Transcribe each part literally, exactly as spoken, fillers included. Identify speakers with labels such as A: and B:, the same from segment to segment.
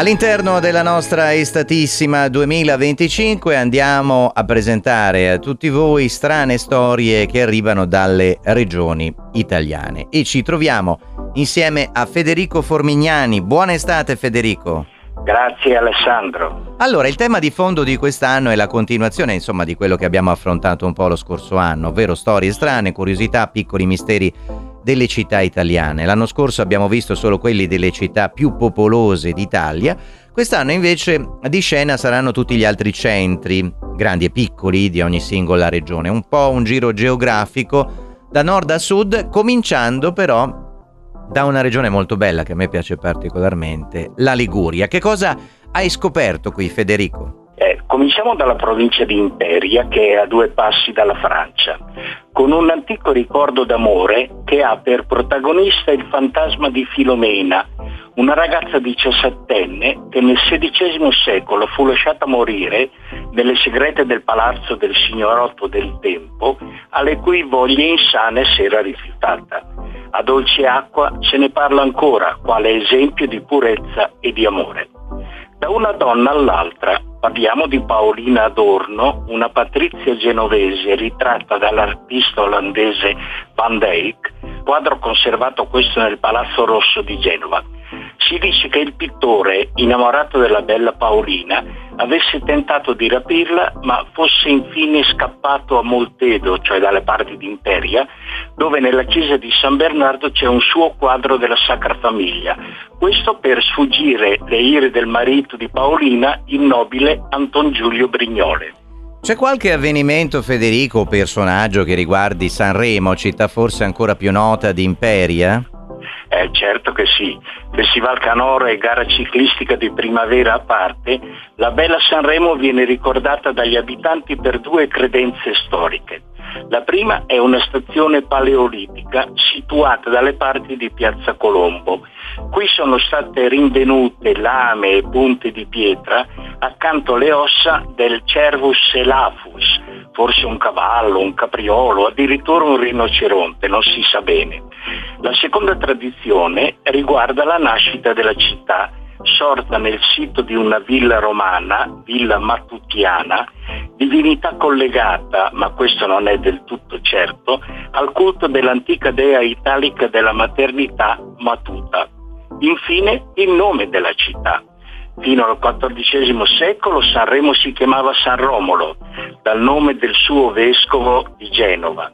A: All'interno della nostra estatissima duemilaventicinque andiamo a presentare a tutti voi strane storie che arrivano dalle regioni italiane e ci troviamo insieme a Federico Formignani. Buona estate, Federico.
B: Grazie Alessandro.
A: Allora, il tema di fondo di quest'anno è la continuazione, insomma, di quello che abbiamo affrontato un po' lo scorso anno, ovvero storie strane, curiosità, piccoli misteri delle città italiane. L'anno scorso abbiamo visto solo quelli delle città più popolose d'Italia. Quest'anno invece di scena saranno tutti gli altri centri, grandi e piccoli, di ogni singola regione. Un po' un giro geografico da nord a sud, cominciando però da una regione molto bella che a me piace particolarmente, la Liguria. Che cosa hai scoperto qui, Federico?
B: Eh, cominciamo dalla provincia di Imperia, che è a due passi dalla Francia, con un antico ricordo d'amore che ha per protagonista il fantasma di Filomena, una ragazza diciassettenne che nel sedicesimo secolo fu lasciata morire nelle segrete del palazzo del signorotto del tempo, alle cui voglie insane si era rifiutata. A dolce acqua se ne parla ancora, quale esempio di purezza e di amore. Da una donna all'altra parliamo di Paolina Adorno, una patrizia genovese ritratta dall'artista olandese Van Dyck, quadro conservato questo nel Palazzo Rosso di Genova. Si dice che il pittore, innamorato della bella Paolina, avesse tentato di rapirla, ma fosse infine scappato a Moltedo, cioè dalle parti di Imperia, dove nella chiesa di San Bernardo c'è un suo quadro della Sacra Famiglia. Questo per sfuggire le ire del marito di Paolina, il nobile Anton Giulio Brignole.
A: C'è qualche avvenimento, Federico, o personaggio che riguardi Sanremo, città forse ancora più nota di Imperia?
B: Eh, certo che sì. Festival Canoro e gara ciclistica di primavera a parte, la bella Sanremo viene ricordata dagli abitanti per due credenze storiche. La prima è una stazione paleolitica situata dalle parti di Piazza Colombo. Qui sono state rinvenute lame e punte di pietra accanto alle ossa del Cervus elaphus, forse un cavallo, un capriolo, addirittura un rinoceronte, non si sa bene. La seconda tradizione riguarda la nascita della città, sorta nel sito di una villa romana, Villa Matutiana, divinità collegata, ma questo non è del tutto certo, al culto dell'antica dea italica della maternità Matuta. Infine il nome della città. Fino al quattordicesimo secolo Sanremo si chiamava San Romolo, dal nome del suo vescovo di Genova.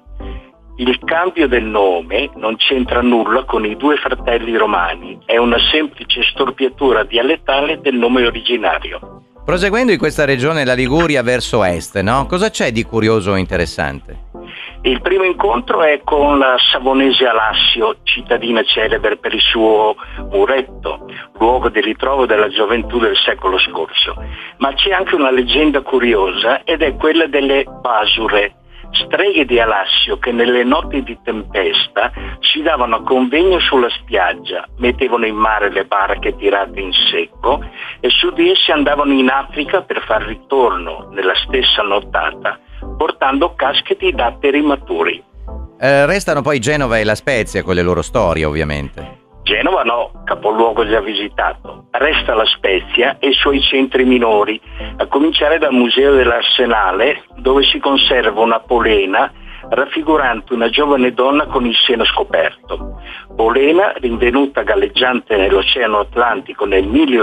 B: Il cambio del nome non c'entra nulla con i due fratelli romani, è una semplice storpiatura dialettale del nome originario.
A: Proseguendo in questa regione, la Liguria, verso est, no? Cosa c'è di curioso o interessante?
B: Il primo incontro è con la Savonese Alassio, cittadina celebre per il suo muretto, luogo di ritrovo della gioventù del secolo scorso. Ma c'è anche una leggenda curiosa ed è quella delle Basure, streghe di Alassio che nelle notti di tempesta si davano a convegno sulla spiaggia, mettevano in mare le barche tirate in secco e su di esse andavano in Africa per far ritorno nella stessa nottata, portando cascheti datteri maturi.
A: Eh, restano poi Genova e La Spezia con le loro storie, ovviamente.
B: Genova no, capoluogo già visitato. Resta La Spezia e i suoi centri minori, a cominciare dal Museo dell'Arsenale, dove si conserva una polena raffigurante una giovane donna con il seno scoperto. Polena, rinvenuta galleggiante nell'Oceano Atlantico nel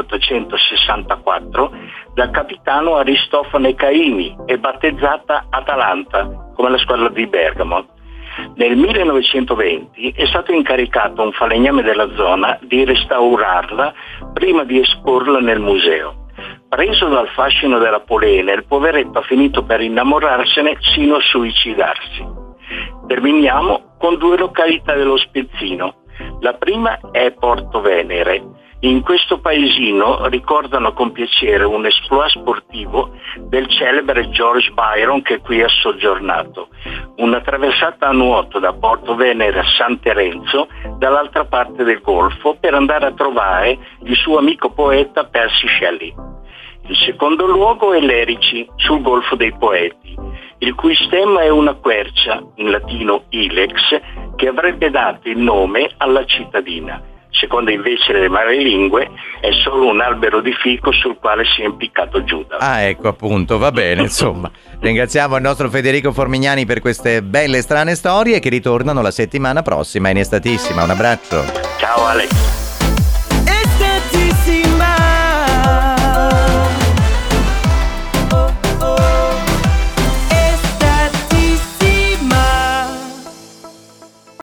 B: milleottocentosessantaquattro dal capitano Aristofane Caimi e battezzata Atalanta, come la squadra di Bergamo. Nel millenovecentoventi è stato incaricato un falegname della zona di restaurarla prima di esporla nel museo. Preso dal fascino della polena, il poveretto ha finito per innamorarsene sino a suicidarsi. Terminiamo con due località dello Spezzino. La prima è Porto Venere. In questo paesino ricordano con piacere un exploit sportivo del celebre George Byron che qui ha soggiornato. Una traversata a nuoto da Porto Venere a San Terenzo, dall'altra parte del golfo, per andare a trovare il suo amico poeta Percy Shelley. Il secondo luogo è Lerici, sul Golfo dei Poeti, il cui stemma è una quercia, in latino ilex, che avrebbe dato il nome alla cittadina. secondo invece le madrelingue è solo un albero di fico sul quale si è impiccato Giuda.
A: Ah, ecco, appunto, va bene, insomma. Ringraziamo il nostro Federico Formignani per queste belle strane storie che ritornano la settimana prossima in Estatissima. Un abbraccio.
B: Ciao Alex.